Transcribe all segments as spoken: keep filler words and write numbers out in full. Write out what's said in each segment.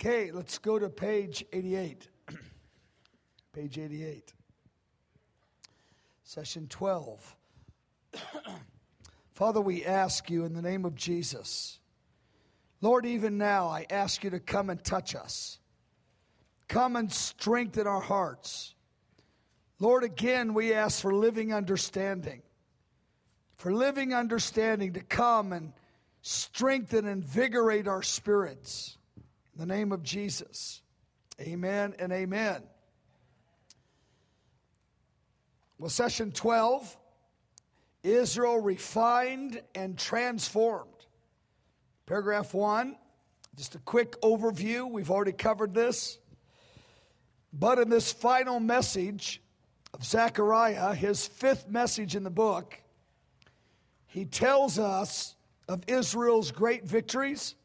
Okay, let's go to page eighty-eight. Page eighty-eight. Session twelve. Father, we ask you in the name of Jesus, Lord, even now I ask you to come and touch us. Come and strengthen our hearts. Lord, again, we ask for living understanding. For living understanding to come and strengthen and invigorate our spirits. In the name of Jesus. Amen and amen. Well, session twelve, Israel refined and transformed. Paragraph one, just a quick overview. We've already covered this. But in this final message of Zechariah, his fifth message in the book, he tells us of Israel's great victories,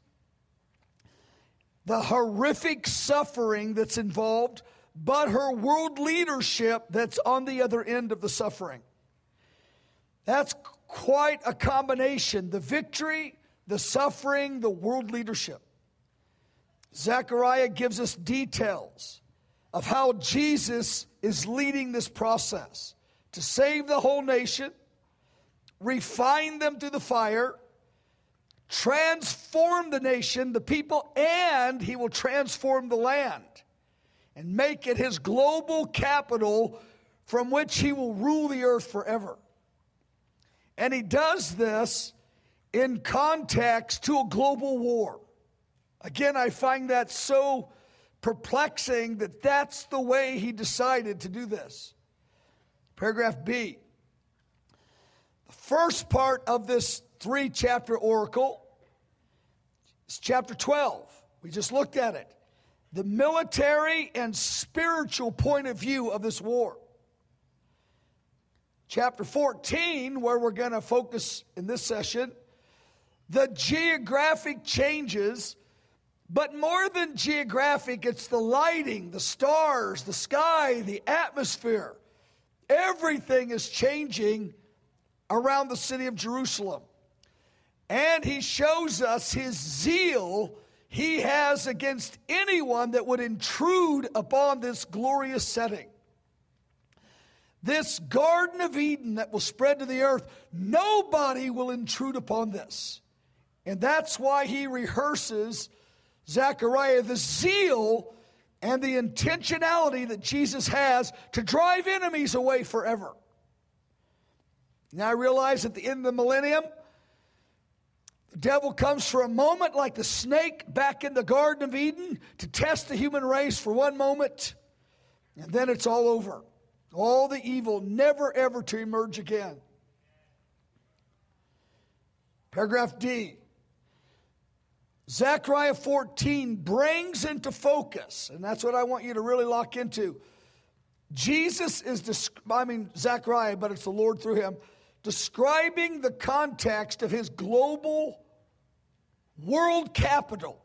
the horrific suffering that's involved, but her world leadership that's on the other end of the suffering. That's quite a combination. The victory, the suffering, the world leadership. Zechariah gives us details of how Jesus is leading this process to save the whole nation, refine them through the fire, transform the nation, the people, and he will transform the land and make it his global capital from which he will rule the earth forever. And he does this in context to a global war. Again, I find that so perplexing that that's the way he decided to do this. Paragraph B. The first part of this three-chapter oracle is chapter twelve. We just looked at it. The military and spiritual point of view of this war. Chapter fourteen, where we're going to focus in this session, the geographic changes, but more than geographic, it's the lighting, the stars, the sky, the atmosphere. Everything is changing around the city of Jerusalem. And he shows us his zeal he has against anyone that would intrude upon this glorious setting. This Garden of Eden that will spread to the earth, nobody will intrude upon this. And that's why he rehearses, Zechariah, the zeal and the intentionality that Jesus has to drive enemies away forever. Now I realize at the end of the millennium, the devil comes for a moment like the snake back in the Garden of Eden to test the human race for one moment, and then it's all over. All the evil never ever to emerge again. Paragraph D. Zechariah fourteen brings into focus, and that's what I want you to really lock into. Jesus is, I mean Zechariah, but it's the Lord through him, describing the context of his global world capital.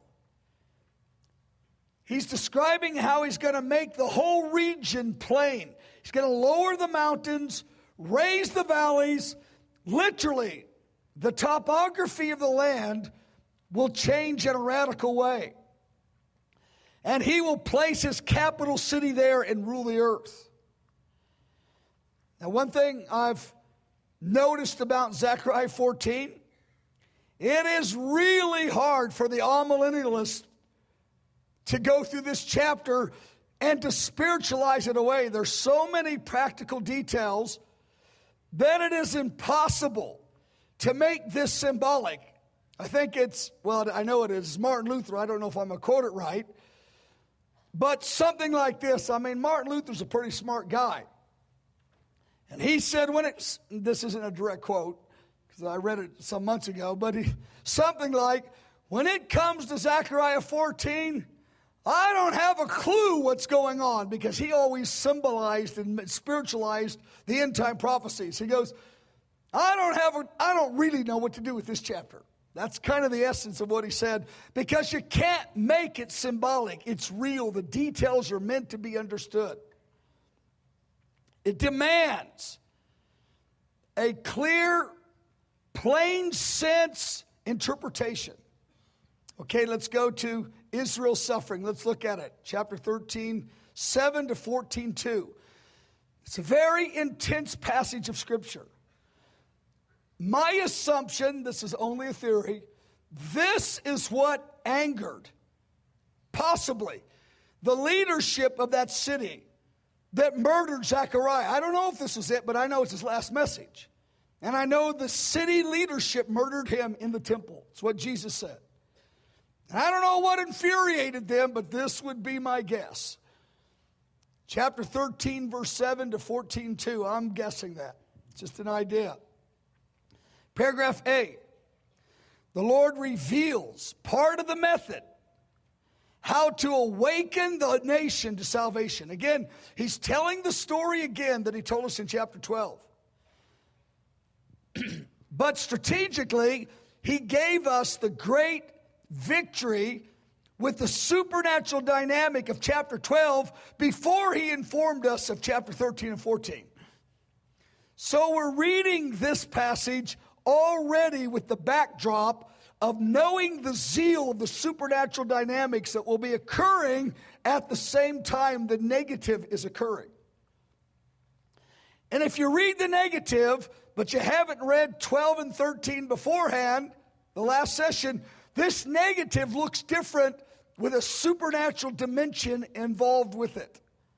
He's describing how he's going to make the whole region plain. He's going to lower the mountains, raise the valleys. Literally, the topography of the land will change in a radical way. And he will place his capital city there and rule the earth. Now, one thing I've noticed about Zechariah fourteen, it is really hard for the amillennialist to go through this chapter and to spiritualize it away. There's so many practical details that it is impossible to make this symbolic. I think it's, well, I know it is Martin Luther. I don't know if I'm going to quote it right. But something like this. I mean, Martin Luther's a pretty smart guy. And he said when it's, this isn't a direct quote, because I read it some months ago, but he, something like, when it comes to Zechariah fourteen, I don't have a clue what's going on, because he always symbolized and spiritualized the end time prophecies. He goes, I don't have, a, I don't really know what to do with this chapter. That's kind of the essence of what he said, because you can't make it symbolic. It's real. The details are meant to be understood. It demands a clear, plain sense interpretation. Okay, let's go to Israel's suffering. Let's look at it. Chapter thirteen, seven to fourteen, two. It's a very intense passage of Scripture. My assumption, this is only a theory, this is what angered, possibly, the leadership of that city that murdered Zechariah. I don't know if this is it, but I know it's his last message. And I know the city leadership murdered him in the temple. It's what Jesus said. And I don't know what infuriated them, but this would be my guess. Chapter thirteen, verse seven to fourteen, two. I'm guessing that. It's just an idea. Paragraph A. The Lord reveals part of the method how to awaken the nation to salvation. Again, he's telling the story again that he told us in chapter twelve. But strategically, he gave us the great victory with the supernatural dynamic of chapter twelve before he informed us of chapter thirteen and fourteen. So we're reading this passage already with the backdrop of knowing the zeal of the supernatural dynamics that will be occurring at the same time the negative is occurring. And if you read the negative, but you haven't read twelve and thirteen beforehand, the last session, this negative looks different with a supernatural dimension involved with it.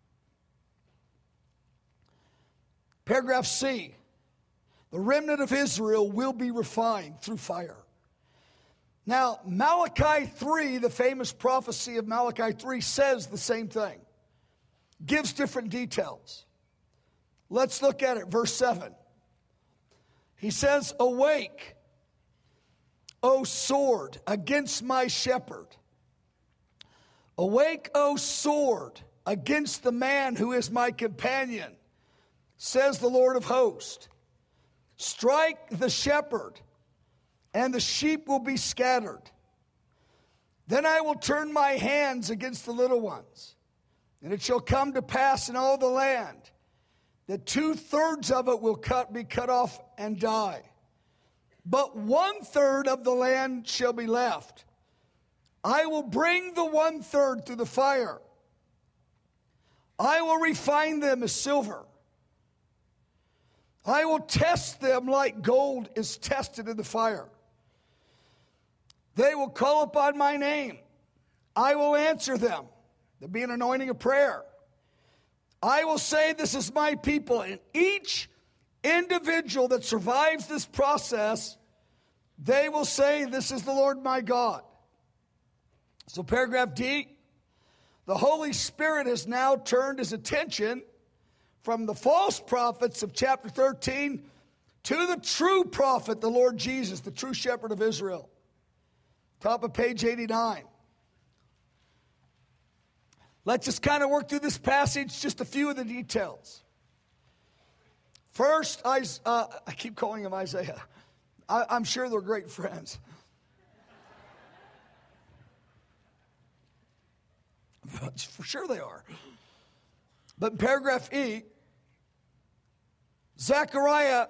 Paragraph C. The remnant of Israel will be refined through fire. Now, Malachi three, the famous prophecy of Malachi three, says the same thing. Gives different details. Let's look at it. Verse seven. He says, "Awake, O sword, against my shepherd. Awake, O sword, against the man who is my companion, says the Lord of hosts. Strike the shepherd, and the sheep will be scattered. Then I will turn my hands against the little ones, and it shall come to pass in all the land that two-thirds of it will cut, be cut off and die. But one-third of the land shall be left. I will bring the one-third through the fire. I will refine them as silver. I will test them like gold is tested in the fire. They will call upon my name. I will answer them." There'll be an anointing of prayer. "I will say, this is my people." And each individual that survives this process, they will say, "This is the Lord my God." So paragraph D, the Holy Spirit has now turned his attention from the false prophets of chapter thirteen to the true prophet, the Lord Jesus, the true shepherd of Israel. Top of page eighty-nine. Let's just kind of work through this passage, just a few of the details. First, I, uh, I keep calling him Isaiah. I, I'm sure they're great friends. For sure they are. But in paragraph E, Zechariah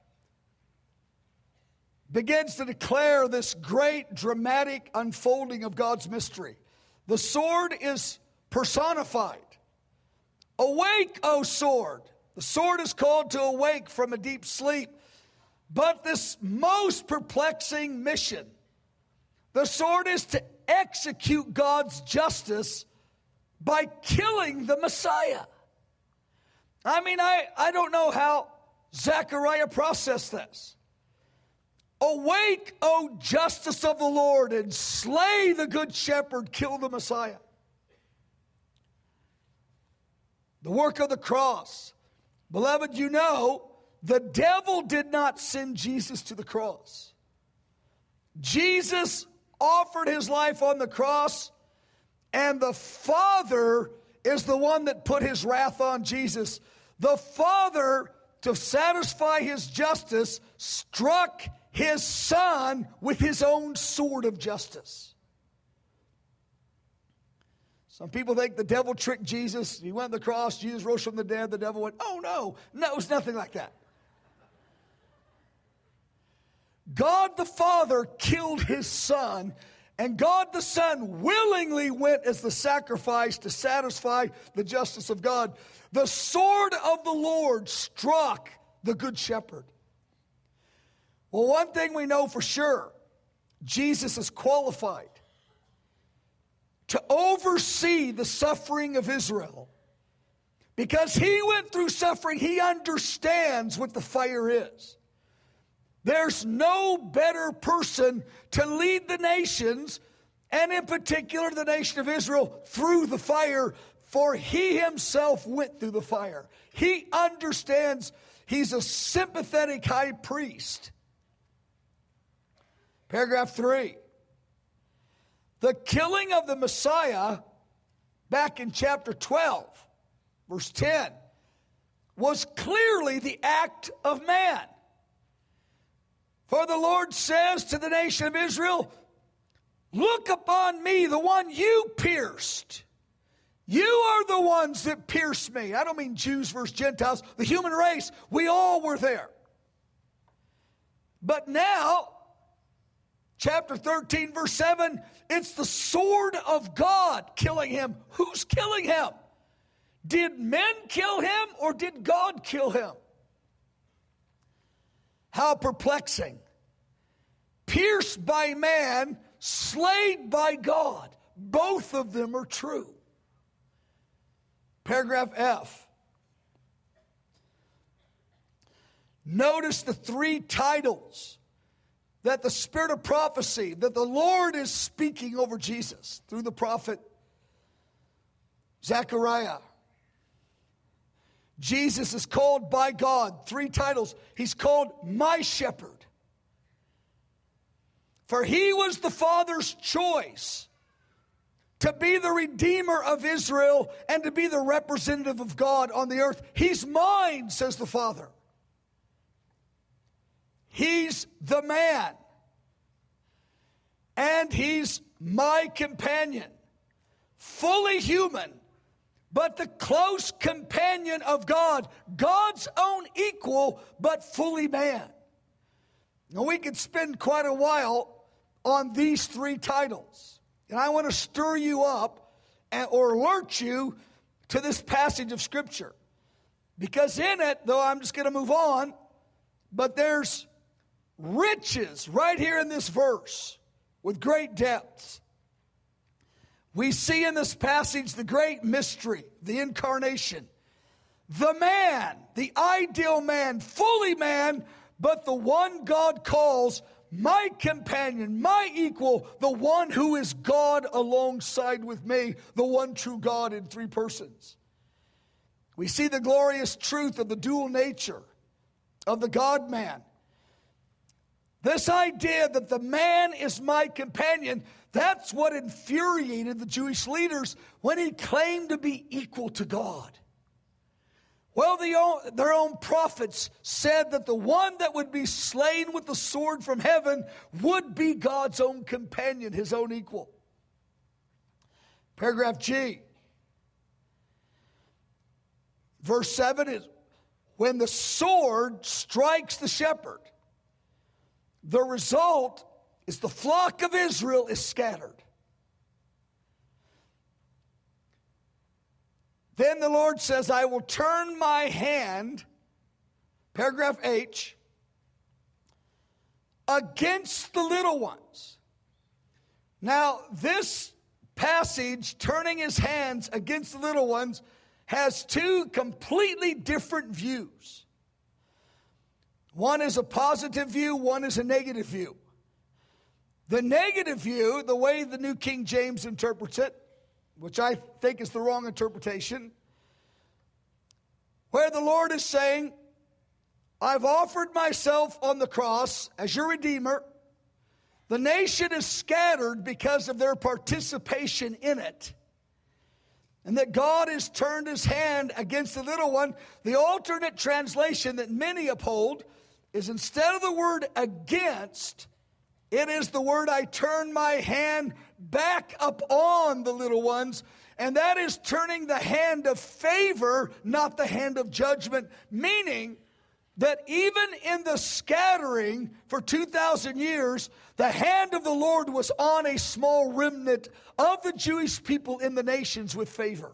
begins to declare this great dramatic unfolding of God's mystery. The sword is personified. Awake, O sword. The sword is called to awake from a deep sleep. But this most perplexing mission, the sword is to execute God's justice by killing the Messiah. I mean, I, I don't know how Zechariah processed this. Awake, O justice of the Lord, and slay the good shepherd, kill the Messiah. The work of the cross. Beloved, you know, the devil did not send Jesus to the cross. Jesus offered his life on the cross, and the Father is the one that put his wrath on Jesus. The Father, to satisfy his justice, struck his Son with his own sword of justice. Some people think the devil tricked Jesus. He went to the cross, Jesus rose from the dead. The devil went, "Oh no, no, it was nothing like that." God the Father killed his Son And God the Son willingly went as the sacrifice to satisfy the justice of God. The sword of the Lord struck the good shepherd. Well, one thing we know for sure, Jesus is qualified to oversee the suffering of Israel. Because he went through suffering, he understands what the fire is. There's no better person to lead the nations, and in particular the nation of Israel, through the fire, for he himself went through the fire. He understands. He's a sympathetic high priest. Paragraph three. The killing of the Messiah, back in chapter twelve, verse ten, was clearly the act of man. For the Lord says to the nation of Israel, look upon me, the one you pierced. You are the ones that pierced me. I don't mean Jews versus Gentiles, the human race. We all were there. But now, chapter thirteen, verse seven, it's the sword of God killing him. Who's killing him? Did men kill him or did God kill him? How perplexing. Pierced by man, slain by God. Both of them are true. Paragraph F. Notice the three titles that the spirit of prophecy, that the Lord is speaking over Jesus through the prophet Zechariah. Jesus is called by God, three titles. He's called my shepherd. For he was the Father's choice to be the Redeemer of Israel and to be the representative of God on the earth. He's mine, says the Father. He's the man. And he's my companion. Fully human, but the close companion of God. God's own equal, but fully man. Now we could spend quite a while on these three titles. And I want to stir you up and, or alert you to this passage of Scripture. Because in it, though I'm just going to move on, but there's riches right here in this verse with great depths. We see in this passage the great mystery, the incarnation. The man, the ideal man, fully man, but the one God calls my companion, my equal, the one who is God alongside with me, the one true God in three persons. We see the glorious truth of the dual nature of the God-man. This idea that the man is my companion, that's what infuriated the Jewish leaders when he claimed to be equal to God. Well, the own, their own prophets said that the one that would be slain with the sword from heaven would be God's own companion, his own equal. Paragraph G. Verse seven is, when the sword strikes the shepherd, the result is the flock of Israel is scattered. Then the Lord says, I will turn my hand, paragraph H, against the little ones. Now, this passage, turning his hands against the little ones, has two completely different views. One is a positive view, one is a negative view. The negative view, the way the New King James interprets it, which I think is the wrong interpretation, where the Lord is saying, I've offered myself on the cross as your Redeemer. The nation is scattered because of their participation in it. And that God has turned his hand against the little one. The alternate translation that many uphold is, instead of the word against, it is the word I turn my hand back upon the little ones. And that is turning the hand of favor, not the hand of judgment. Meaning, that even in the scattering for two thousand years, the hand of the Lord was on a small remnant of the Jewish people in the nations with favor.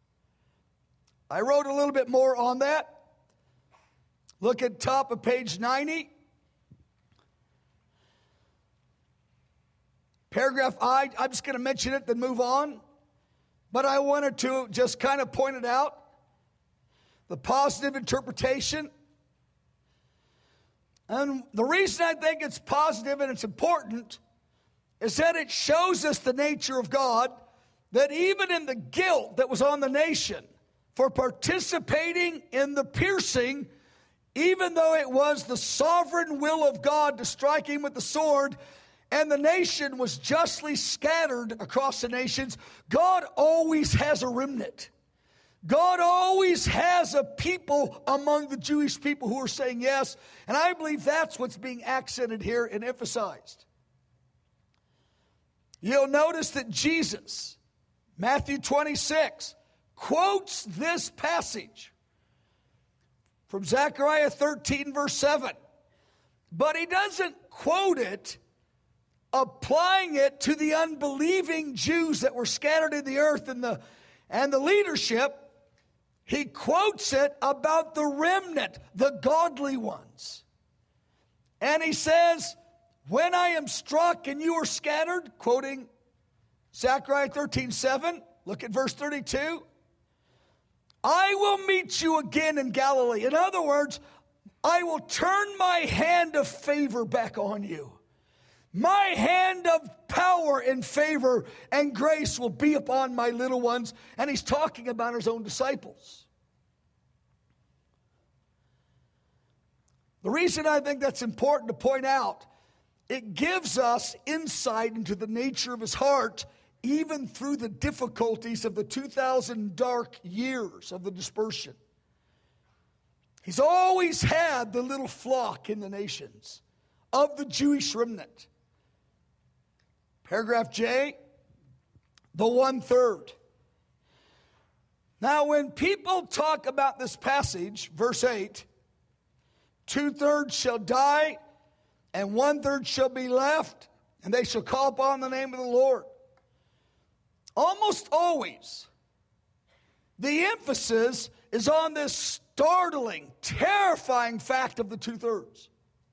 I wrote a little bit more on that. Look at top of page ninety. Paragraph I, I'm just going to mention it, then move on. But I wanted to just kind of point it out. The positive interpretation. And the reason I think it's positive and it's important is that it shows us the nature of God, that even in the guilt that was on the nation for participating in the piercing, even though it was the sovereign will of God to strike him with the sword, and the nation was justly scattered across the nations, God always has a remnant. God always has a people among the Jewish people who are saying yes. And I believe that's what's being accented here and emphasized. You'll notice that Jesus, Matthew twenty-six, quotes this passage from Zechariah thirteen, verse seven. But he doesn't quote it applying it to the unbelieving Jews that were scattered in the earth and the, and the leadership. He quotes it about the remnant, the godly ones. And he says, when I am struck and you are scattered, quoting Zechariah thirteen seven, look at verse thirty-two. I will meet you again in Galilee. In other words, I will turn my hand of favor back on you. My hand of power and favor and grace will be upon my little ones. And he's talking about his own disciples. The reason I think that's important to point out, it gives us insight into the nature of his heart, even through the difficulties of the two thousand dark years of the dispersion. He's always had the little flock in the nations of the Jewish remnant. Paragraph J, the one-third. Now, when people talk about this passage, verse eight, two-thirds shall die, and one-third shall be left, and they shall call upon the name of the Lord. Almost always, the emphasis is on this startling, terrifying fact of the two-thirds.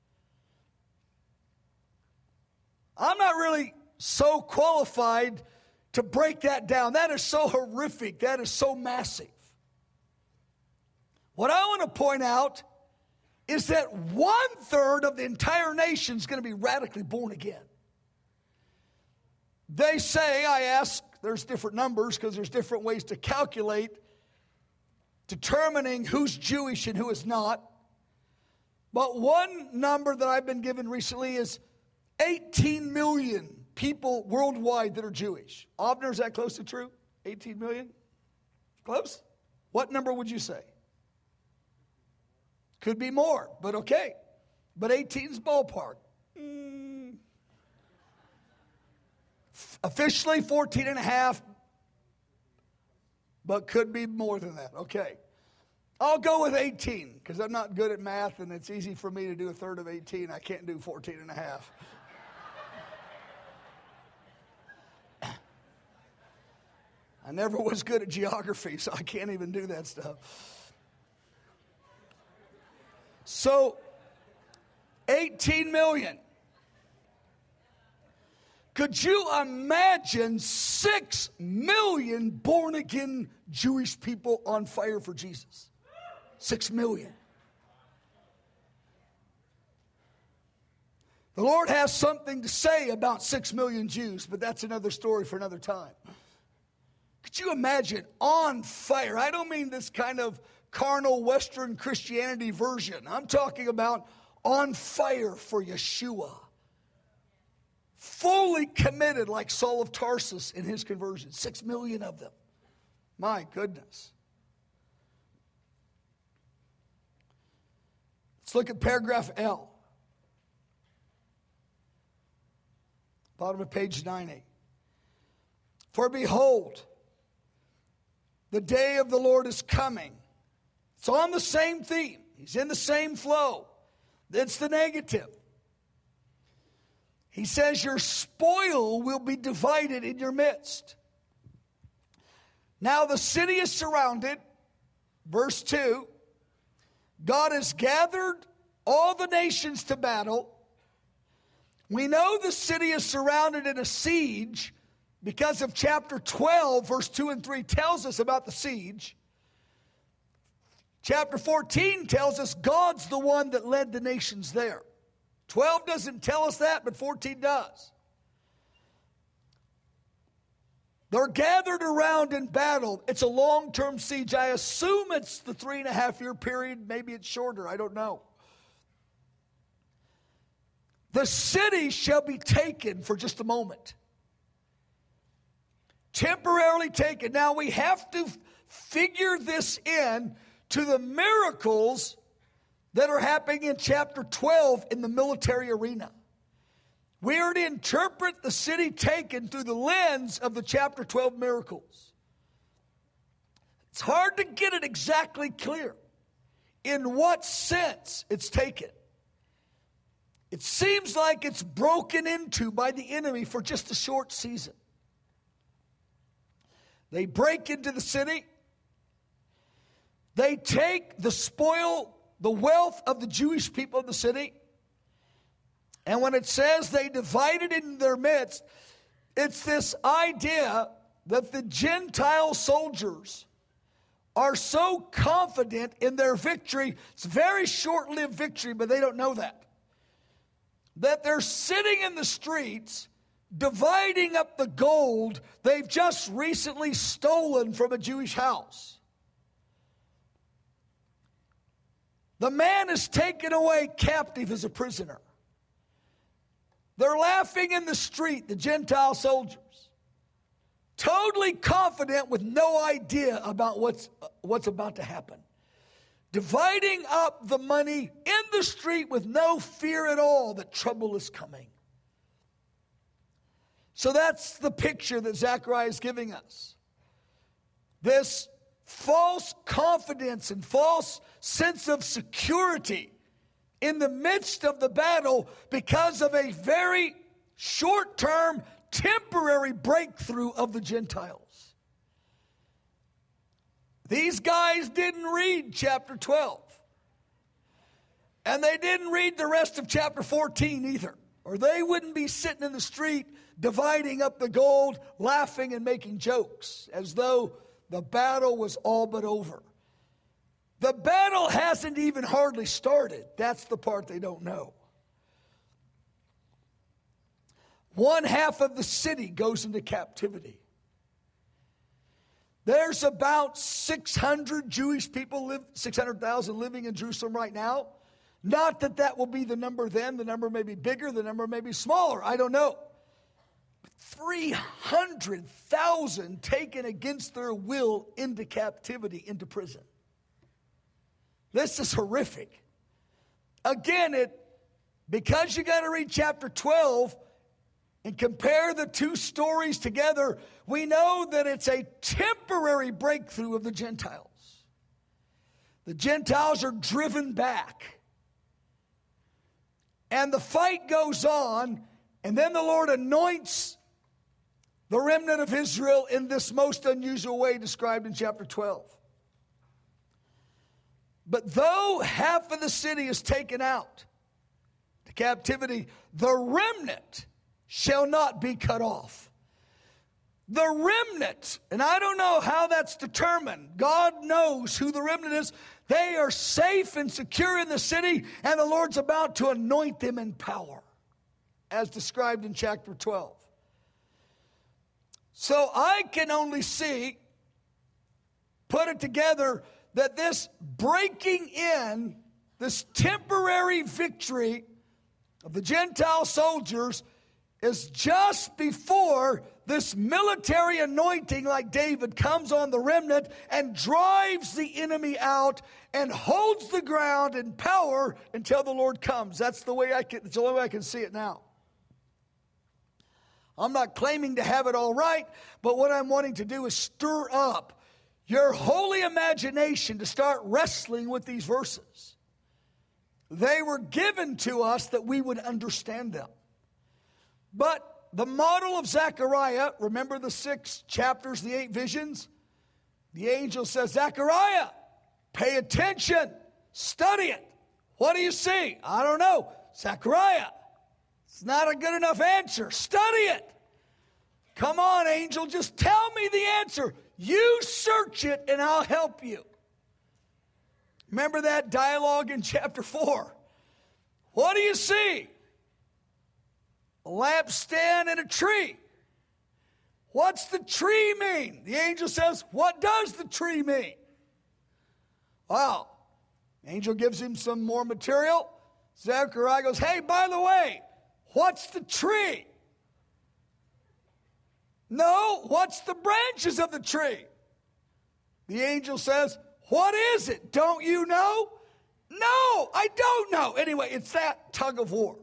I'm not really so qualified to break that down. That is so horrific. That is so massive. What I want to point out is that one-third of the entire nation is going to be radically born again. They say, I ask, there's different numbers because there's different ways to calculate determining who's Jewish and who is not. But one number that I've been given recently is eighteen million people worldwide that are Jewish. Avner, is that close to true? eighteen million? Close? What number would you say? Could be more, but okay. But eighteen's ballpark. Mm. Officially fourteen and a half, but could be more than that. Okay. I'll go with eighteen because I'm not good at math and it's easy for me to do a third of eighteen. I can't do fourteen and a half. I never was good at geography, so I can't even do that stuff. So, eighteen million. Could you imagine six million born-again Jewish people on fire for Jesus? Six million. The Lord has something to say about six million Jews, but that's another story for another time. Could you imagine on fire? I don't mean this kind of carnal Western Christianity version. I'm talking about on fire for Yeshua. Fully committed like Saul of Tarsus in his conversion. Six million of them. My goodness. Let's look at paragraph L. Bottom of page ninety. For behold, the day of the Lord is coming. It's on the same theme. He's in the same flow. It's the negative. He says your spoil will be divided in your midst. Now the city is surrounded. Verse two. God has gathered all the nations to battle. We know the city is surrounded in a siege because of chapter twelve, verse two and three tells us about the siege. Chapter fourteen tells us God's the one that led the nations there. twelve doesn't tell us that, but fourteen does. They're gathered around in battle. It's a long-term siege. I assume it's the three and a half year period. Maybe it's shorter. I don't know. The city shall be taken for just a moment. Temporarily taken. Now we have to figure this in to the miracles that are happening in chapter twelve in the military arena. We are to interpret the city taken through the lens of the chapter twelve miracles. It's hard to get it exactly clear in what sense it's taken. It seems like it's broken into by the enemy for just a short season. They break into the city. They take the spoil, the wealth of the Jewish people of the city. And when it says they divided in their midst, it's this idea that the Gentile soldiers are so confident in their victory. It's a very short-lived victory, but they don't know that. That they're sitting in the streets dividing up the gold they've just recently stolen from a Jewish house. The man is taken away captive as a prisoner. They're laughing in the street, the Gentile soldiers, totally confident with no idea about what's, what's about to happen. Dividing up the money in the street with no fear at all that trouble is coming. So that's the picture that Zechariah is giving us. This false confidence and false sense of security in the midst of the battle because of a very short-term, temporary breakthrough of the Gentiles. These guys didn't read chapter twelve. And they didn't read the rest of chapter fourteen either. Or they wouldn't be sitting in the street dividing up the gold, laughing and making jokes as though the battle was all but over. The battle hasn't even hardly started. That's the part they don't know. One half of the city goes into captivity. There's about six hundred Jewish people, live, six hundred thousand living in Jerusalem right now. Not that that will be the number then. The number may be bigger. The number may be smaller. I don't know. But three hundred thousand taken against their will into captivity, into prison. This is horrific. Again, it because you got to read chapter twelve and compare the two stories together, we know that it's a temporary breakthrough of the Gentiles. The Gentiles are driven back. And the fight goes on, and then the Lord anoints the remnant of Israel in this most unusual way described in chapter twelve. But though half of the city is taken out to captivity, the remnant shall not be cut off. The remnant, and I don't know how that's determined. God knows who the remnant is. They are safe and secure in the city, and the Lord's about to anoint them in power, as described in chapter twelve. So I can only see, put it together, that this breaking in, this temporary victory of the Gentile soldiers is just before this military anointing like David comes on the remnant and drives the enemy out and holds the ground in power until the Lord comes. That's the way I can, it's the only way I can see it now. I'm not claiming to have it all right, but what I'm wanting to do is stir up your holy imagination to start wrestling with these verses. They were given to us that we would understand them. But the model of Zechariah, remember the six chapters, the eight visions? The angel says, Zechariah, pay attention, study it. What do you see? I don't know. Zechariah, it's not a good enough answer. Study it. Come on, angel, just tell me the answer. You search it and I'll help you. Remember that dialogue in chapter four? What do you see? A lampstand and a tree. What's the tree mean? The angel says, what does the tree mean? Well, the angel gives him some more material. Zechariah goes, hey, by the way, what's the tree? No, what's the branches of the tree? The angel says, what is it? Don't you know? No, I don't know. Anyway, it's that tug of war.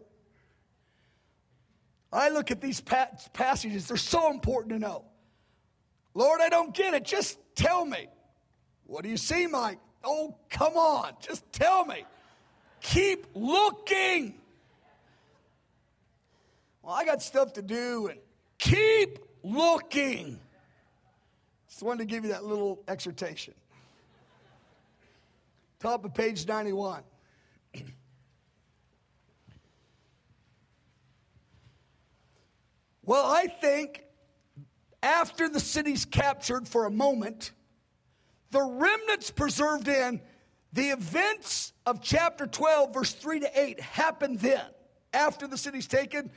I look at these passages, they're so important to know. Lord, I don't get it. Just tell me. What do you see, Mike? Oh, come on. Just tell me. Keep looking. Well, I got stuff to do, and keep looking. Just wanted to give you that little exhortation. Top of page ninety-one. Well, I think after the city's captured for a moment, the remnants preserved in, the events of chapter twelve, verse three to eight happened then. After the city's taken,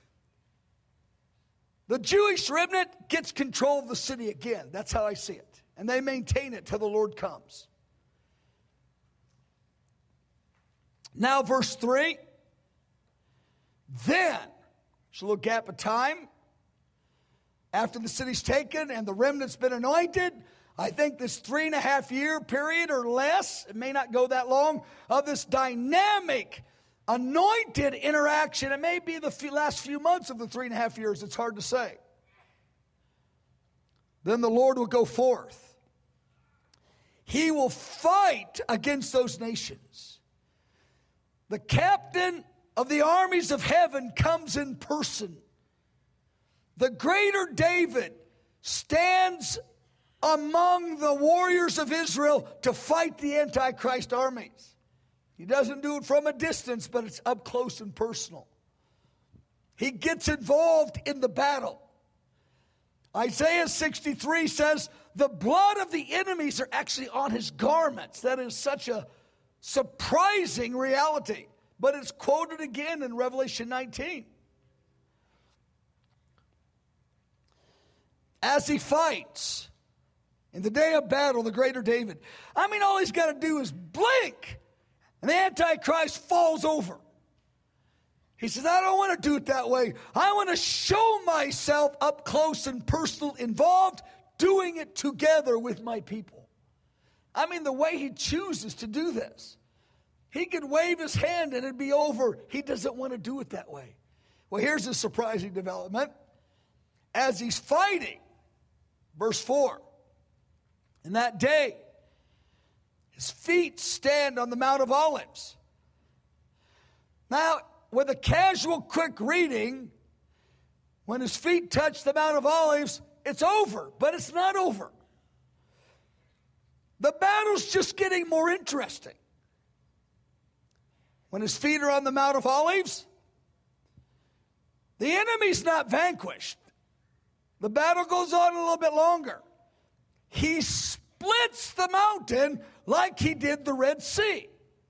the Jewish remnant gets control of the city again. That's how I see it. And they maintain it till the Lord comes. Now, verse three. Then, there's a little gap of time. After the city's taken and the remnant's been anointed, I think this three and a half year period or less, it may not go that long, of this dynamic, anointed interaction. It may be the few, last few months of the three and a half years. It's hard to say. Then the Lord will go forth. He will fight against those nations. The captain of the armies of heaven comes in person. The greater David stands among the warriors of Israel to fight the Antichrist armies. He doesn't do it from a distance, but it's up close and personal. He gets involved in the battle. Isaiah sixty-three says, the blood of the enemies are actually on his garments. That is such a surprising reality. But it's quoted again in Revelation nineteen. As he fights in the day of battle, the greater David. I mean, all he's got to do is blink, and the Antichrist falls over. He says, I don't want to do it that way. I want to show myself up close and personal, involved, doing it together with my people. I mean, the way he chooses to do this. He could wave his hand and it'd be over. He doesn't want to do it that way. Well, here's a surprising development. As he's fighting, verse four, in that day, his feet stand on the Mount of Olives. Now, with a casual, quick reading, when his feet touch the Mount of Olives, it's over, but it's not over. The battle's just getting more interesting. When his feet are on the Mount of Olives, the enemy's not vanquished. The battle goes on a little bit longer. He splits the mountain like he did the Red Sea.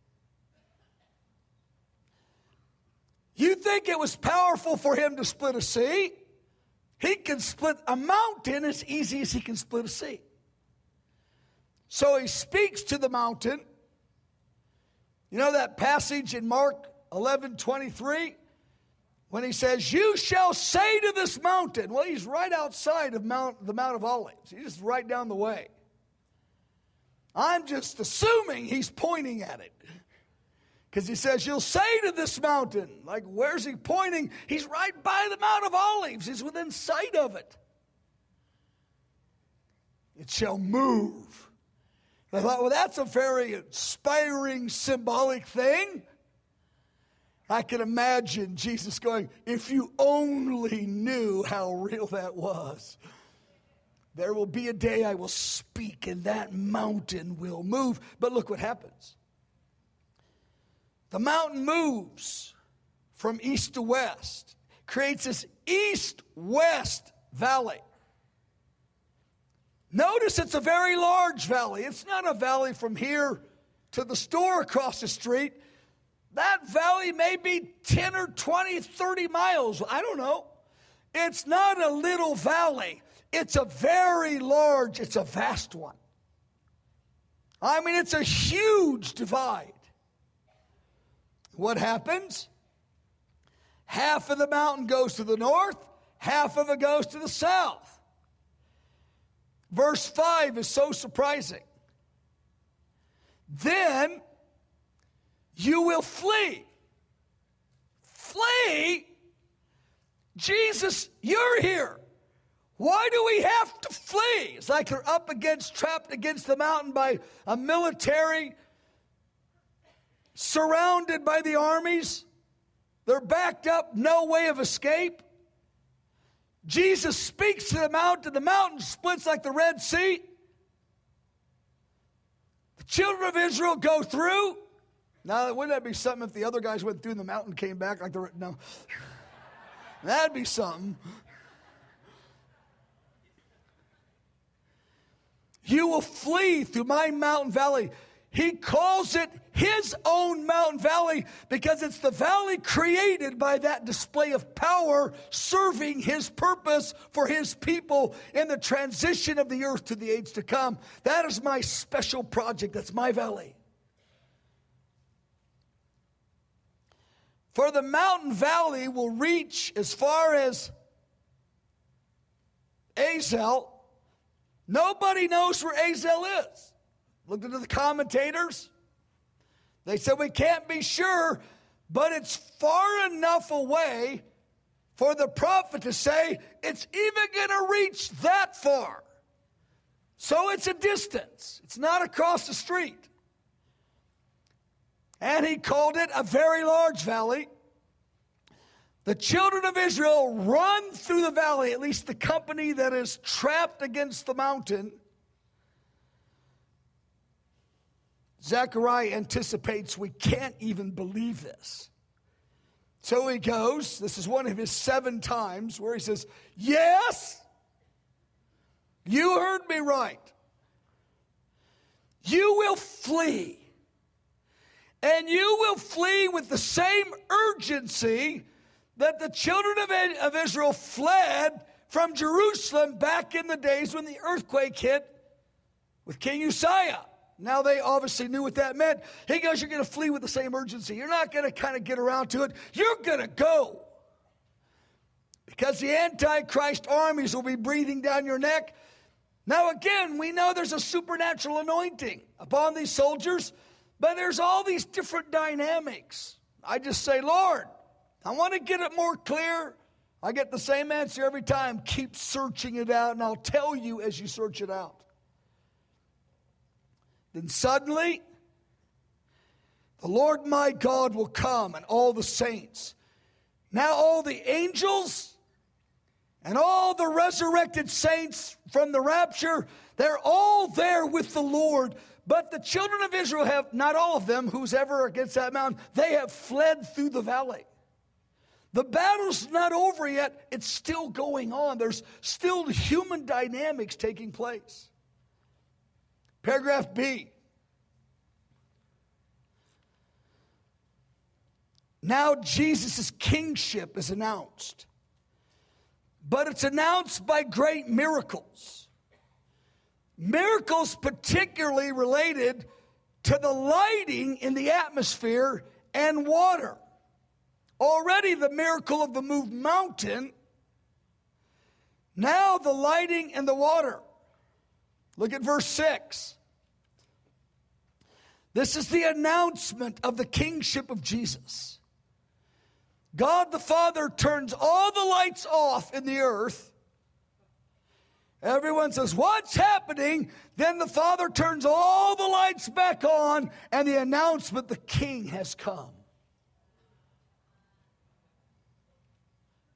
You think it was powerful for him to split a sea? He can split a mountain as easy as he can split a sea. So he speaks to the mountain. You know that passage in Mark eleven twenty-three? When he says, you shall say to this mountain. Well, he's right outside of Mount, the Mount of Olives. He's just right down the way. I'm just assuming he's pointing at it. Because he says, you'll say to this mountain. Like, where's he pointing? He's right by the Mount of Olives. He's within sight of it. It shall move. I thought, well, that's a very inspiring, symbolic thing. I can imagine Jesus going, if you only knew how real that was. There will be a day I will speak and that mountain will move. But look what happens. The mountain moves from east to west, creates this east-west valley. Notice it's a very large valley. It's not a valley from here to the store across the street. That valley may be ten or twenty, thirty miles. I don't know. It's not a little valley. It's a very large, it's a vast one. I mean, it's a huge divide. What happens? Half of the mountain goes to the north, half of it goes to the south. Verse five is so surprising. Then you will flee. Flee? Jesus, you're here. Why do we have to flee? It's like they're up against, trapped against the mountain by a military, surrounded by the armies. They're backed up, no way of escape. Jesus speaks to the mountain. The mountain splits like the Red Sea. The children of Israel go through. Now, wouldn't that be something if the other guys went through and the mountain came back like the... No. That'd be something. You will flee through my mountain valley. He calls it his own mountain valley because it's the valley created by that display of power serving his purpose for his people in the transition of the earth to the age to come. That is my special project. That's my valley. For the mountain valley will reach as far as Azel. Nobody knows where Azel is. Looked into the commentators. They said we can't be sure, but it's far enough away for the prophet to say it's even going to reach that far. So it's a distance. It's not across the street. And he called it a very large valley. The children of Israel run through the valley, at least the company that is trapped against the mountain. Zechariah anticipates we can't even believe this. So he goes, this is one of his seven times where he says, yes, you heard me right. You will flee. And you will flee with the same urgency that the children of Israel fled from Jerusalem back in the days when the earthquake hit with King Uzziah. Now they obviously knew what that meant. He goes, you're going to flee with the same urgency. You're not going to kind of get around to it. You're going to go. Because the Antichrist armies will be breathing down your neck. Now again, we know there's a supernatural anointing upon these soldiers, but there's all these different dynamics. I just say, Lord, I want to get it more clear. I get the same answer every time. Keep searching it out, and I'll tell you as you search it out. Then suddenly, the Lord my God will come, and all the saints. Now all the angels and all the resurrected saints from the rapture, they're all there with the Lord. But the children of Israel have, not all of them, who's ever against that mountain, they have fled through the valley. The battle's not over yet. It's still going on. There's still human dynamics taking place. Paragraph B. Now Jesus' kingship is announced. But it's announced by great miracles. Miracles particularly related to the lighting in the atmosphere and water. Already the miracle of the moved mountain. Now the lighting and the water. Look at verse six. This is the announcement of the kingship of Jesus. God the Father turns all the lights off in the earth. Everyone says, what's happening? Then the Father turns all the lights back on, and the announcement, the King has come.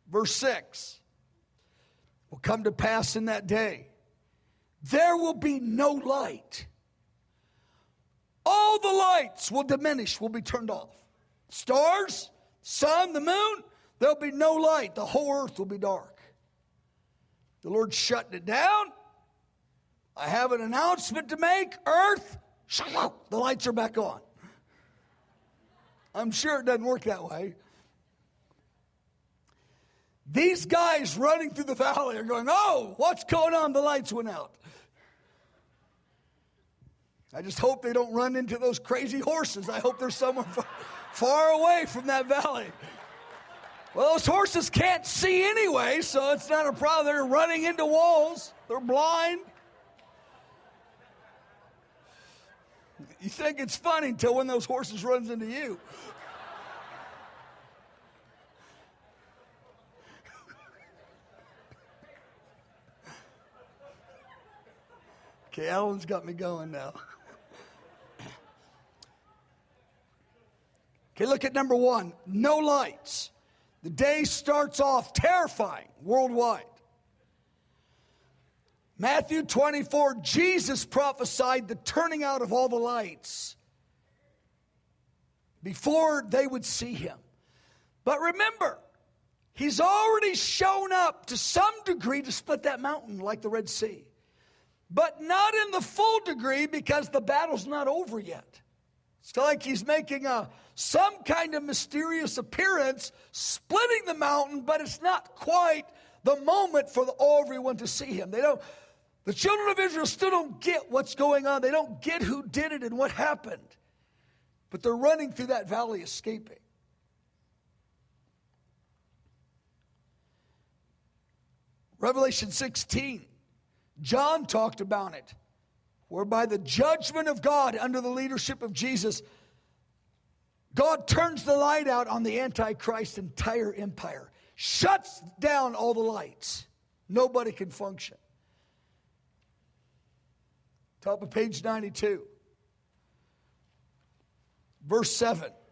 Verse six. Will come to pass in that day, there will be no light. All the lights will diminish, will be turned off. Stars, sun, the moon, there'll be no light. The whole earth will be dark. The Lord's shutting it down. I have an announcement to make. Earth, the lights are back on. I'm sure it doesn't work that way. These guys running through the valley are going, oh, what's going on? The lights went out. I just hope they don't run into those crazy horses. I hope there's someone far, far away from that valley. Well, those horses can't see anyway, so it's not a problem. They're running into walls. They're blind. You think it's funny until one of those horses runs into you. Okay, Alan's got me going now. Okay, look at number one. No lights. The day starts off terrifying worldwide. Matthew twenty-four, Jesus prophesied the turning out of all the lights before they would see him. But remember, he's already shown up to some degree to split that mountain like the Red Sea. But not in the full degree because the battle's not over yet. It's like he's making a some kind of mysterious appearance, splitting the mountain, but it's not quite the moment for the, everyone to see him. They don't. The children of Israel still don't get what's going on. They don't get who did it and what happened. But they're running through that valley escaping. Revelation sixteen, John talked about it, whereby the judgment of God under the leadership of Jesus, God turns the light out on the Antichrist's entire empire, shuts down all the lights. Nobody can function. Top of page ninety-two. Verse seven. It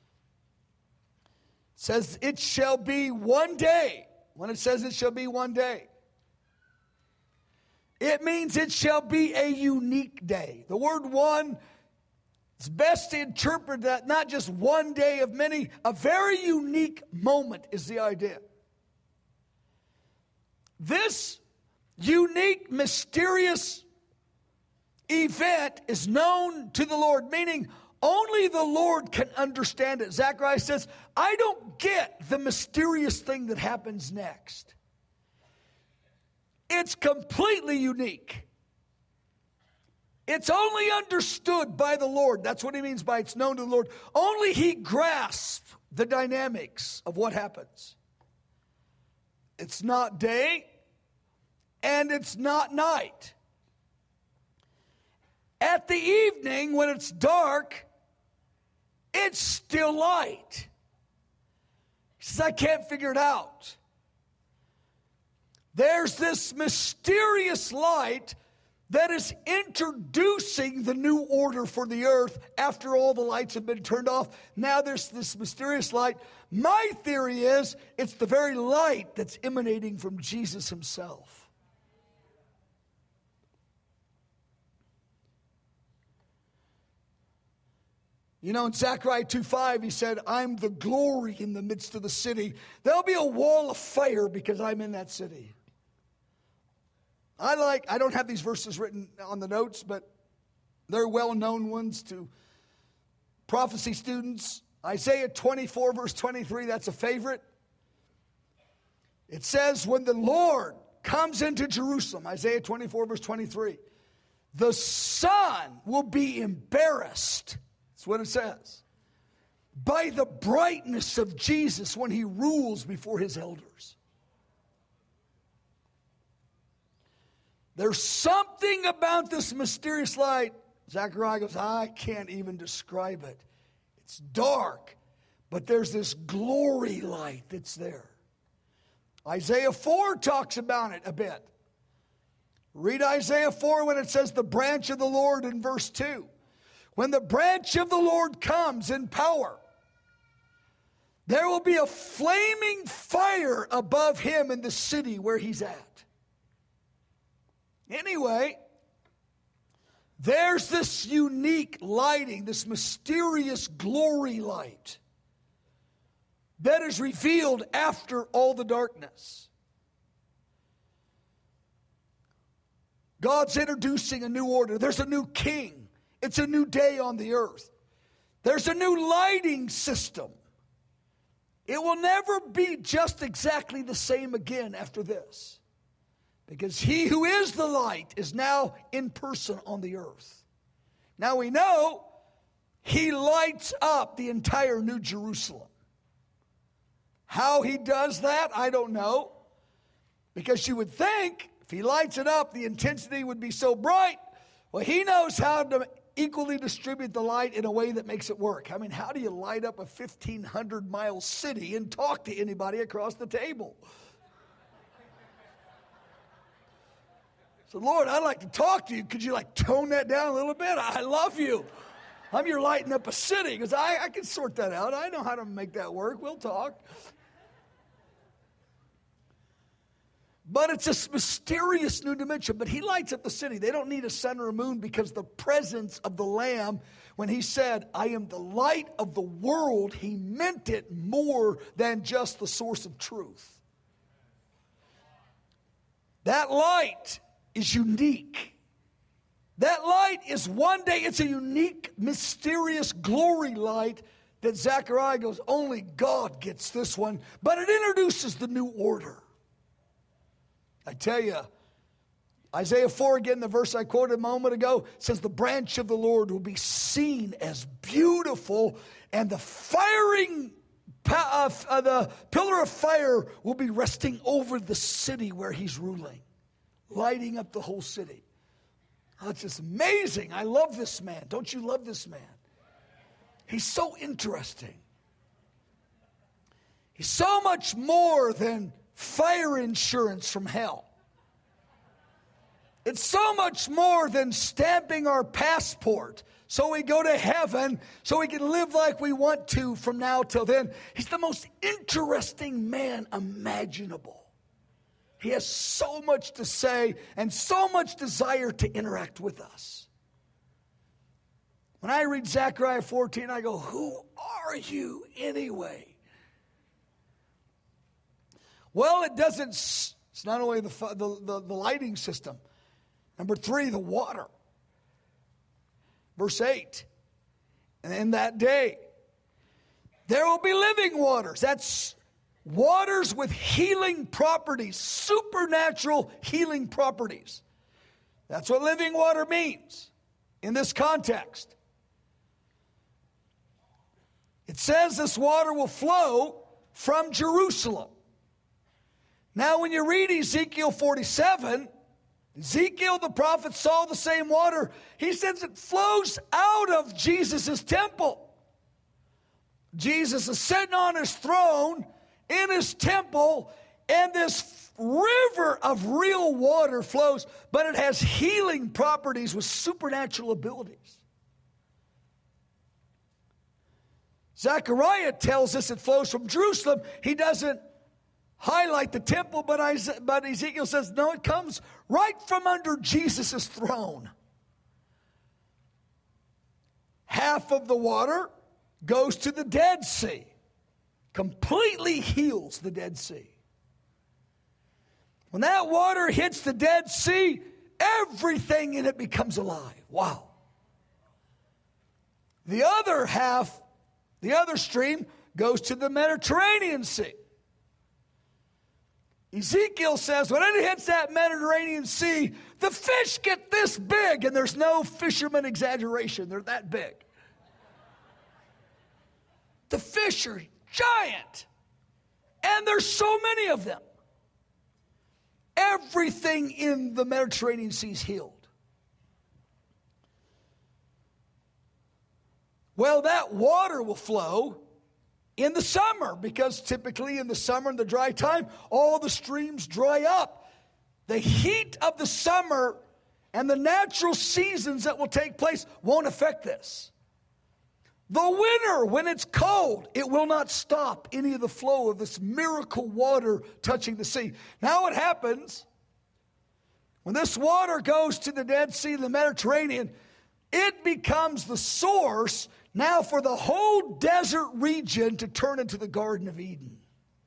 says, it shall be one day. When it says it shall be one day, it means it shall be a unique day. The word one, it's best to interpret that not just one day of many, a very unique moment is the idea. This unique, mysterious event is known to the Lord, meaning only the Lord can understand it. Zechariah says, I don't get the mysterious thing that happens next. It's completely unique. It's only understood by the Lord. That's what he means by it's known to the Lord. Only he grasps the dynamics of what happens. It's not day and it's not night. At the evening, when it's dark, it's still light. He says, I can't figure it out. There's this mysterious light that is introducing the new order for the earth after all the lights have been turned off. Now there's this mysterious light. My theory is it's the very light that's emanating from Jesus himself. You know, in Zechariah two five, he said, I'm the glory in the midst of the city. There'll be a wall of fire because I'm in that city. I like, I don't have these verses written on the notes, but they're well-known ones to prophecy students. Isaiah twenty-four, verse twenty-three, that's a favorite. It says, when the Lord comes into Jerusalem, Isaiah twenty-four, verse twenty-three, the sun will be embarrassed. That's what it says. By the brightness of Jesus when he rules before his elders. There's something about this mysterious light. Zechariah goes, I can't even describe it. It's dark, but there's this glory light that's there. Isaiah four talks about it a bit. Read Isaiah four when it says the branch of the Lord in verse two. When the branch of the Lord comes in power, There will be a flaming fire above him in the city where he's at. Anyway, there's this unique lighting, this mysterious glory light that is revealed after all the darkness. God's introducing a new order. There's a new king. It's a new day on the earth. There's a new lighting system. It will never be just exactly the same again after this. Because he who is the light is now in person on the earth. Now we know he lights up the entire New Jerusalem. How he does that, I don't know. Because you would think if he lights it up, the intensity would be so bright. Well, he knows how to equally distribute the light in a way that makes it work. I mean, how do you light up a fifteen hundred mile city and talk to anybody across the table? So, Lord, I'd like to talk to you. Could you like tone that down a little bit? I love you. I'm your lighting up a city because I, I can sort that out. I know how to make that work. We'll talk. But it's this mysterious new dimension. But he lights up the city. They don't need a sun or a moon because the presence of the Lamb, when he said, I am the light of the world, he meant it more than just the source of truth. That light is unique. That light is one day, it's a unique, mysterious glory light that Zechariah goes, only God gets this one. But it introduces the new order. I tell you, Isaiah four, again, the verse I quoted a moment ago, says the branch of the Lord will be seen as beautiful, and the firing, uh, uh, the pillar of fire will be resting over the city where he's ruling, lighting up the whole city. Oh, it's just amazing. I love this man. Don't you love this man? He's so interesting. He's so much more than fire insurance from hell. It's so much more than stamping our passport so we go to heaven, so we can live like we want to from now till then. He's the most interesting man imaginable. He has so much to say and so much desire to interact with us. When I read Zechariah fourteen, I go, who are you anyway? Well, it doesn't, it's not only the, the, the, the lighting system. Number three, the water. Verse eight, and in that day, there will be living waters. That's waters with healing properties, supernatural healing properties. That's what living water means in this context. It says this water will flow from Jerusalem. Now, when you read Ezekiel forty-seven, Ezekiel the prophet saw the same water. He says it flows out of Jesus' temple. Jesus is sitting on his throne in his temple, and this river of real water flows, but it has healing properties with supernatural abilities. Zechariah tells us it flows from Jerusalem. He doesn't highlight the temple, but, Isaiah, but Ezekiel says, no, it comes right from under Jesus' throne. Half of the water goes to the Dead Sea, completely heals the Dead Sea. When that water hits the Dead Sea, everything in it becomes alive. Wow. The other half, the other stream, goes to the Mediterranean Sea. Ezekiel says when it hits that Mediterranean Sea, the fish get this big, and there's no fisherman exaggeration. They're that big. The fish are giant, and there's so many of them. Everything in the Mediterranean Sea is healed. Well, that water will flow in the summer, because typically in the summer, in the dry time, all the streams dry up. The heat of the summer and the natural seasons that will take place won't affect this. The winter, when it's cold, it will not stop any of the flow of this miracle water touching the sea. Now what happens, when this water goes to the Dead Sea, the Mediterranean, it becomes the source now for the whole desert region to turn into the Garden of Eden.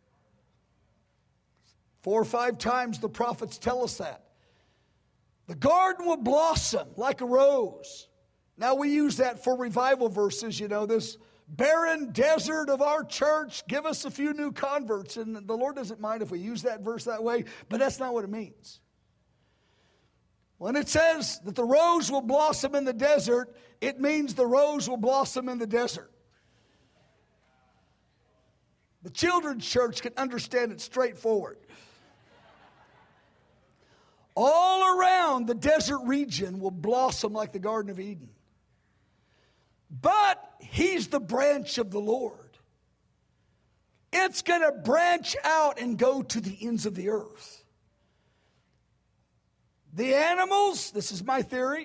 Four or five times the prophets tell us that. The garden will blossom like a rose. Now we use that for revival verses, you know, this barren desert of our church, give us a few new converts. And the Lord doesn't mind if we use that verse that way, but that's not what it means. When it says that the rose will blossom in the desert, it means the rose will blossom in the desert. The children's church can understand it straightforward. All around the desert region will blossom like the Garden of Eden. But he's the branch of the Lord. It's going to branch out and go to the ends of the earth. The animals, this is my theory,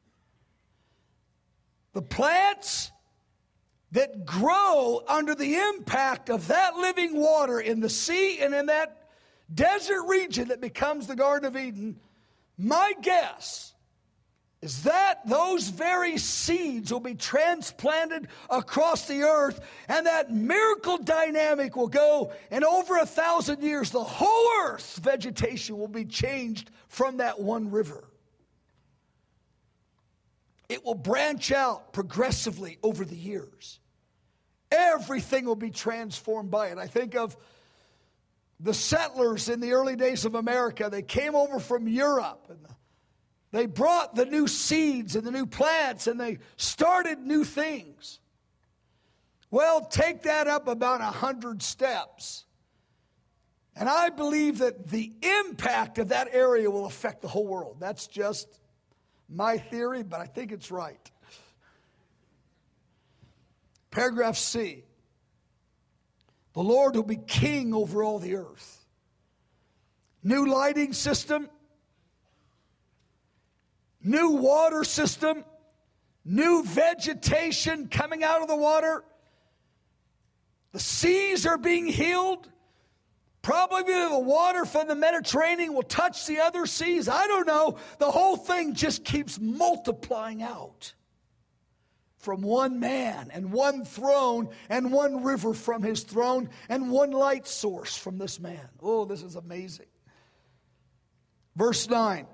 the plants that grow under the impact of that living water in the sea and in that desert region that becomes the Garden of Eden, my guess is that those very seeds will be transplanted across the earth, and that miracle dynamic will go, and over a thousand years, the whole earth's vegetation will be changed from that one river. It will branch out progressively over the years. Everything will be transformed by it. I think of the settlers in the early days of America. They came over from Europe, and they brought the new seeds and the new plants, and they started new things. Well, take that up about a hundred steps. And I believe that the impact of that area will affect the whole world. That's just my theory, but I think it's right. Paragraph C. The Lord will be king over all the earth. New lighting system. New water system. New vegetation coming out of the water. The seas are being healed. Probably the water from the Mediterranean will touch the other seas. I don't know. The whole thing just keeps multiplying out. From one man and one throne and one river from his throne and one light source from this man. Oh, this is amazing. Verse nine.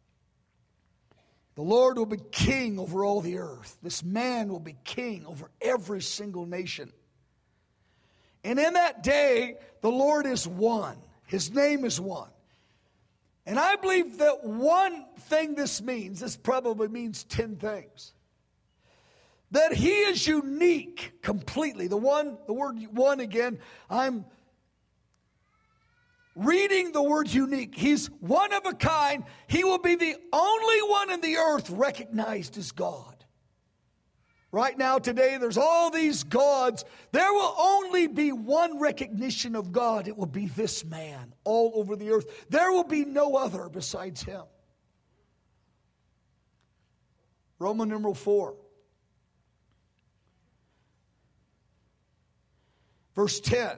The Lord will be king over all the earth. This man will be king over every single nation. And in that day, the Lord is one. His name is one. And I believe that one thing this means, this probably means ten things. That he is unique completely. The one, the word one again, I'm reading the word unique. He's one of a kind. He will be the only one in the earth recognized as God. Right now, today, there's all these gods. There will only be one recognition of God. It will be this man all over the earth. There will be no other besides him. Roman numeral four. Verse ten.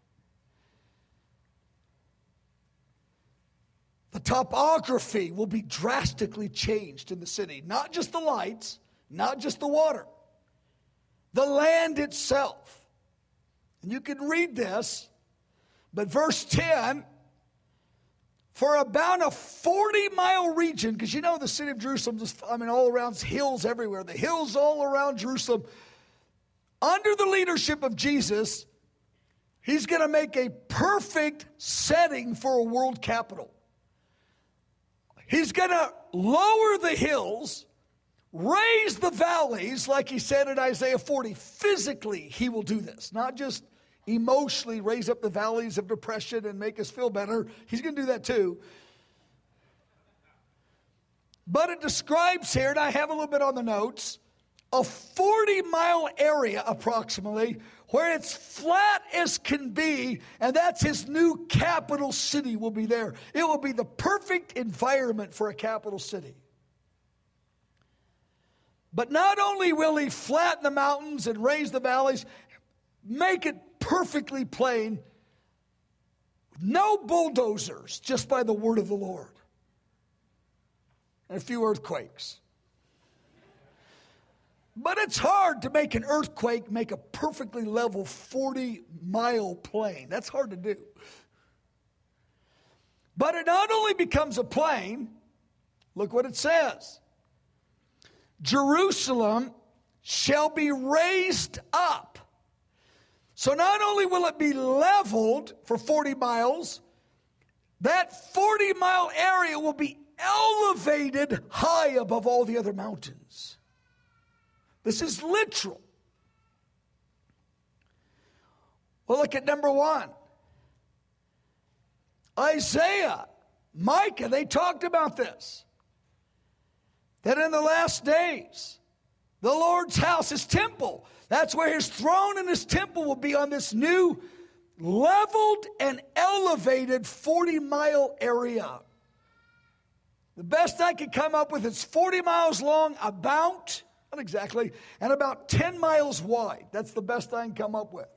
The topography will be drastically changed in the city. Not just the lights, not just the water. The land itself. And you can read this, but verse ten, for about a forty mile region, because you know the city of Jerusalem, just, I mean, all around hills everywhere. The hills all around Jerusalem. Under the leadership of Jesus, he's going to make a perfect setting for a world capital. He's going to lower the hills, raise the valleys, like he said in Isaiah forty. Physically, he will do this. Not just emotionally raise up the valleys of depression and make us feel better. He's going to do that too. But it describes here, and I have a little bit on the notes, a forty mile area approximately where it's flat as can be, and that's his new capital city will be there. It will be the perfect environment for a capital city. But not only will he flatten the mountains and raise the valleys, make it perfectly plain, no bulldozers, just by the word of the Lord. And a few earthquakes. But it's hard to make an earthquake make a perfectly level forty-mile plain. That's hard to do. But it not only becomes a plain, look what it says. Jerusalem shall be raised up. So not only will it be leveled for forty miles, that forty-mile area will be elevated high above all the other mountains. This is literal. Well, look at number one. Isaiah, Micah, they talked about this. That in the last days, the Lord's house, his temple, that's where his throne and his temple will be on this new leveled and elevated forty-mile area. The best I could come up with, it's forty miles long, about, not exactly, and about ten miles wide. That's the best I can come up with.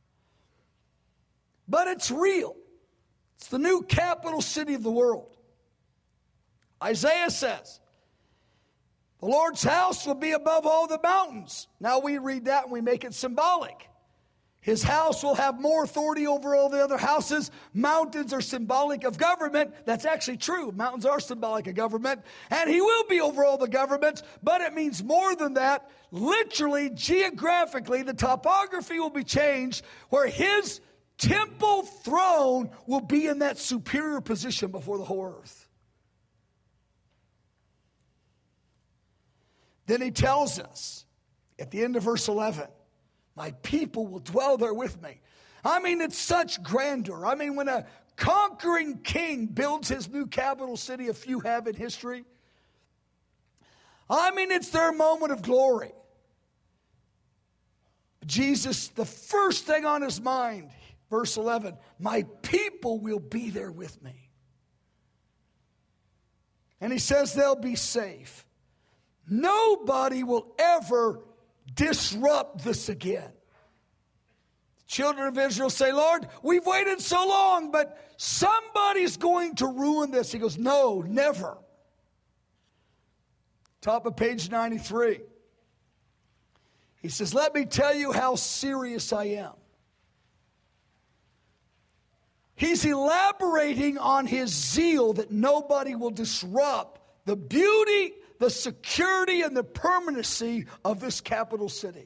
But it's real. It's the new capital city of the world. Isaiah says, the Lord's house will be above all the mountains. Now we read that and we make it symbolic. His house will have more authority over all the other houses. Mountains are symbolic of government. That's actually true. Mountains are symbolic of government. And he will be over all the governments. But it means more than that. Literally, geographically, the topography will be changed where his temple throne will be in that superior position before the whole earth. Then he tells us at the end of verse eleven, my people will dwell there with me. I mean, it's such grandeur. I mean, when a conquering king builds his new capital city, a few have in history, I mean, it's their moment of glory. Jesus, the first thing on his mind, verse eleven, my people will be there with me. And he says they'll be safe. Nobody will ever disrupt this again. The children of Israel say, Lord, we've waited so long, but somebody's going to ruin this. He goes, no, never. Top of page ninety-three. He says, let me tell you how serious I am. He's elaborating on his zeal that nobody will disrupt the beauty, the security, and the permanency of this capital city.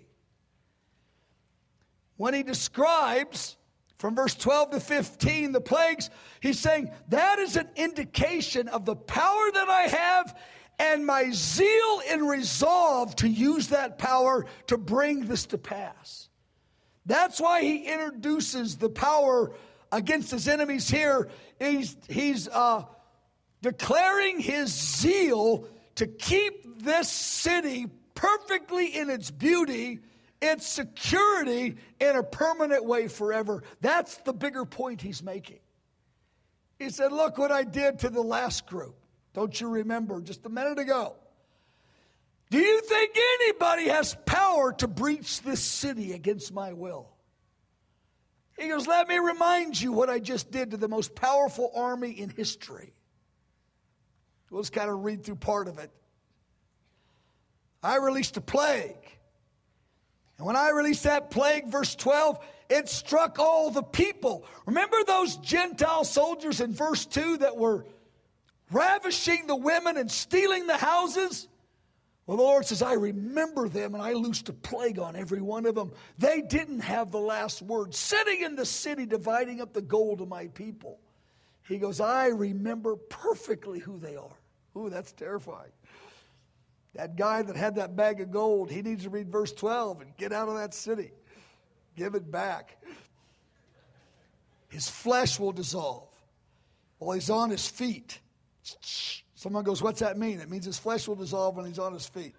When he describes from verse twelve to fifteen the plagues, he's saying that is an indication of the power that I have and my zeal and resolve to use that power to bring this to pass. That's why he introduces the power against his enemies here. He's, he's uh, declaring his zeal to keep this city perfectly in its beauty, its security, in a permanent way forever. That's the bigger point he's making. He said, look what I did to the last group. Don't you remember just a minute ago? Do you think anybody has power to breach this city against my will? He goes, let me remind you what I just did to the most powerful army in history. We'll just kind of read through part of it. I released a plague. And when I released that plague, verse twelve, it struck all the people. Remember those Gentile soldiers in verse two that were ravishing the women and stealing the houses? Well, the Lord says, I remember them and I loosed a plague on every one of them. They didn't have the last word. Sitting in the city dividing up the gold of my people. He goes, I remember perfectly who they are. Ooh, that's terrifying. That guy that had that bag of gold, he needs to read verse twelve and get out of that city. Give it back. His flesh will dissolve while he's on his feet. Someone goes, what's that mean? It means his flesh will dissolve when he's on his feet.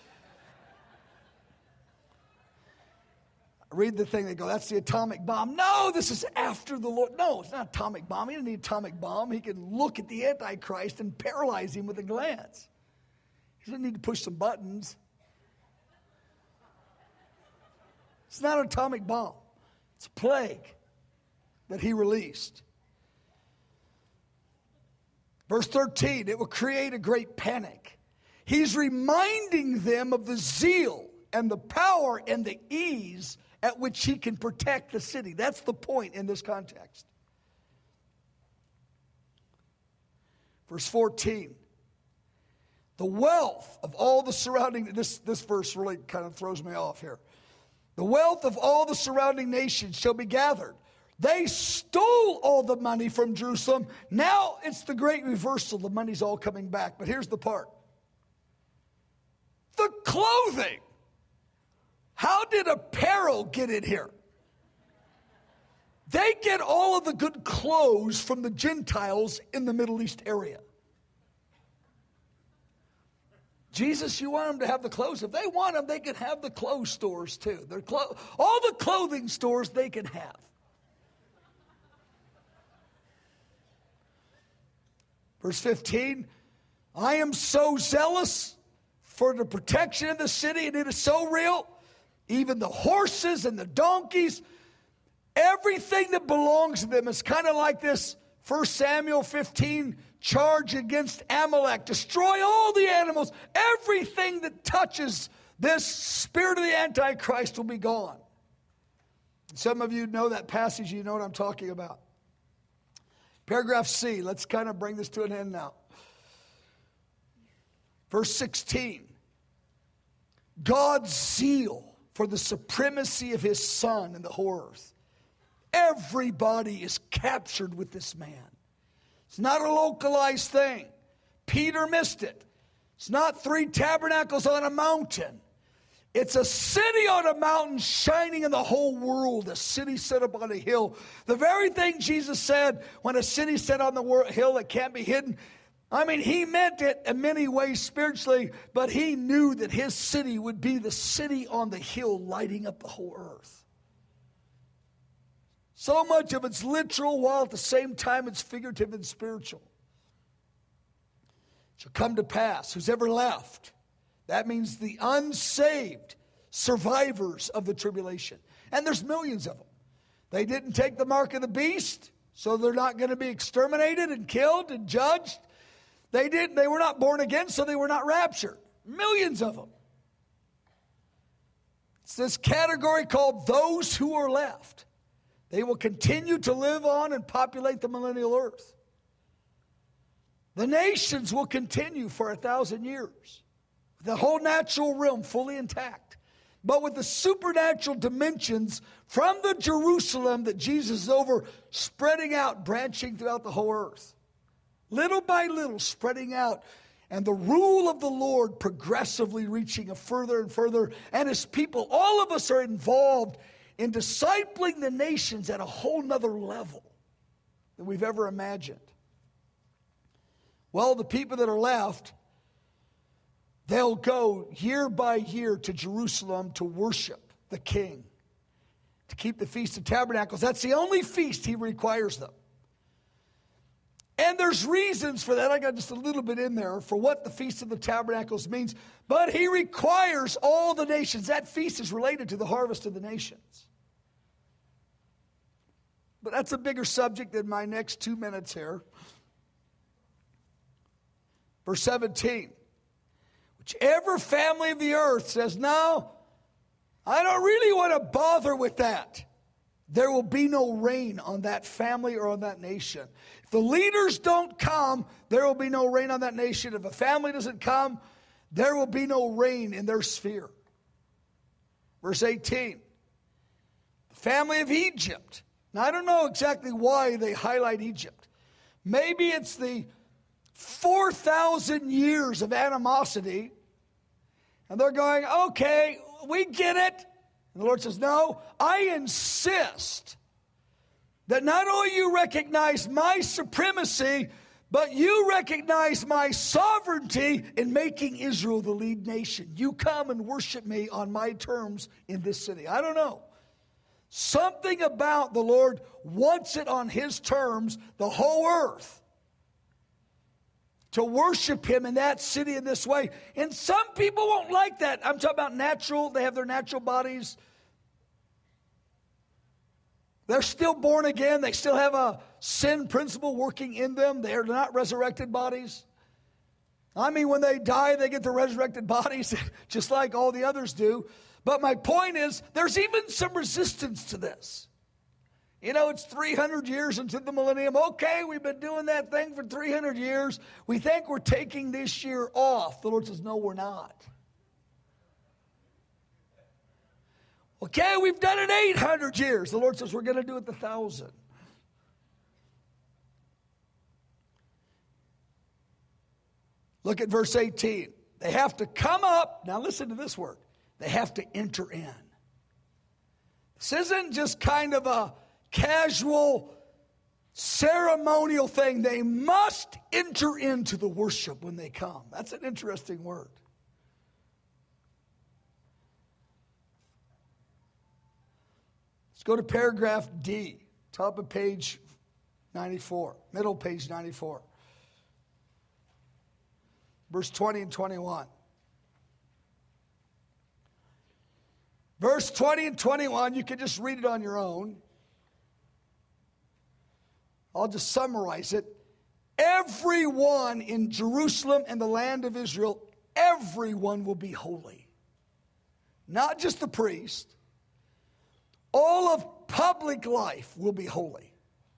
Read the thing, they go, that's the atomic bomb. No, this is after the Lord. No, it's not atomic bomb. He doesn't need atomic bomb. He can look at the Antichrist and paralyze him with a glance. He doesn't need to push some buttons. It's not an atomic bomb. It's a plague that he released. Verse thirteen, it will create a great panic. He's reminding them of the zeal and the power and the ease at which he can protect the city. That's the point in this context. Verse fourteen, the wealth of all the surrounding, this, this verse really kind of throws me off here. The wealth of all the surrounding nations shall be gathered. They stole all the money from Jerusalem. Now it's the great reversal. The money's all coming back. But here's the part. The clothing. How did apparel get in here? They get all of the good clothes from the Gentiles in the Middle East area. Jesus, you want them to have the clothes. If they want them, they can have the clothes stores too. Their clo- all the clothing stores they can have. Verse fifteen, I am so zealous for the protection of the city, and it is so real. Even the horses and the donkeys, everything that belongs to them is kind of like this First Samuel fifteen charge against Amalek. Destroy all the animals. Everything that touches this spirit of the Antichrist will be gone. Some of you know that passage. You know what I'm talking about. Paragraph C. Let's kind of bring this to an end now. Verse sixteen. God's zeal for the supremacy of his Son in the whole earth. Everybody is captured with this man. It's not a localized thing. Peter missed it. It's not three tabernacles on a mountain. It's a city on a mountain shining in the whole world, a city set up on a hill. The very thing Jesus said when a city set on the hill that can't be hidden, I mean, he meant it in many ways spiritually, but he knew that his city would be the city on the hill lighting up the whole earth. So much of it's literal, while at the same time it's figurative and spiritual. It shall come to pass, who's ever left, that means the unsaved survivors of the tribulation. And there's millions of them. They didn't take the mark of the beast, so they're not going to be exterminated and killed and judged. They didn't. They were not born again, so they were not raptured. Millions of them. It's this category called those who are left. They will continue to live on and populate the millennial earth. The nations will continue for a thousand years. The whole natural realm fully intact. But with the supernatural dimensions from the Jerusalem that Jesus is over, spreading out, branching throughout the whole earth. Little by little, spreading out. And the rule of the Lord progressively reaching a further and further. And his people, all of us are involved in discipling the nations at a whole nother level than we've ever imagined. Well, the people that are left, they'll go year by year to Jerusalem to worship the King, to keep the Feast of Tabernacles. That's the only feast he requires them. And there's reasons for that. I got just a little bit in there for what the Feast of the Tabernacles means. But he requires all the nations. That feast is related to the harvest of the nations. But that's a bigger subject than my next two minutes here. Verse seventeen. Whichever family of the earth says, no, I don't really want to bother with that. There will be no rain on that family or on that nation. If the leaders don't come, there will be no rain on that nation. If a family doesn't come, there will be no rain in their sphere. Verse eighteen. The family of Egypt. Now, I don't know exactly why they highlight Egypt. Maybe it's the four thousand years of animosity. And they're going, okay, we get it. And the Lord says, no, I insist that not only you recognize my supremacy, but you recognize my sovereignty in making Israel the lead nation. You come and worship me on my terms in this city. I don't know. Something about the Lord wants it on his terms, the whole earth, to worship him in that city in this way. And some people won't like that. I'm talking about natural. They have their natural bodies. They're still born again. They still have a sin principle working in them. They're not resurrected bodies. I mean, when they die, they get the resurrected bodies, just like all the others do. But my point is, there's even some resistance to this. You know, it's three hundred years into the millennium. Okay, we've been doing that thing for three hundred years. We think we're taking this year off. The Lord says, no, we're not. Okay, we've done it eight hundred years. The Lord says, we're going to do it the thousand. Look at verse eighteen. They have to come up. Now listen to this word. They have to enter in. This isn't just kind of a casual, ceremonial thing. They must enter into the worship when they come. That's an interesting word. Let's go to paragraph D, top of page ninety-four, middle page ninety-four. Verse twenty and twenty-one. Verse twenty and twenty-one, you can just read it on your own. I'll just summarize it. Everyone in Jerusalem and the land of Israel, everyone will be holy. Not just the priest. All of public life will be holy.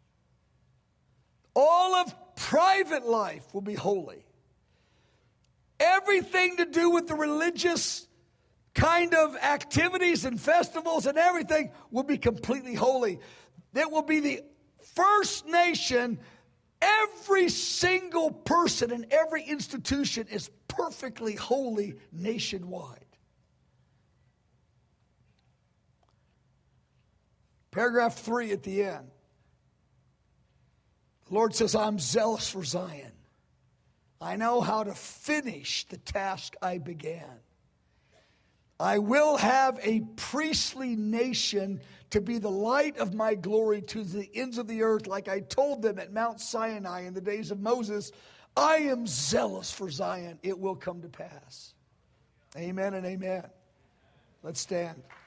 All of private life will be holy. Everything to do with the religious kind of activities and festivals and everything will be completely holy. It will be the first nation. Every single person in every institution is perfectly holy nationwide. Paragraph three at the end. The Lord says, I'm zealous for Zion. I know how to finish the task I began. I will have a priestly nation to be the light of my glory to the ends of the earth, like I told them at Mount Sinai in the days of Moses. I am zealous for Zion. It will come to pass. Amen and amen. Let's stand.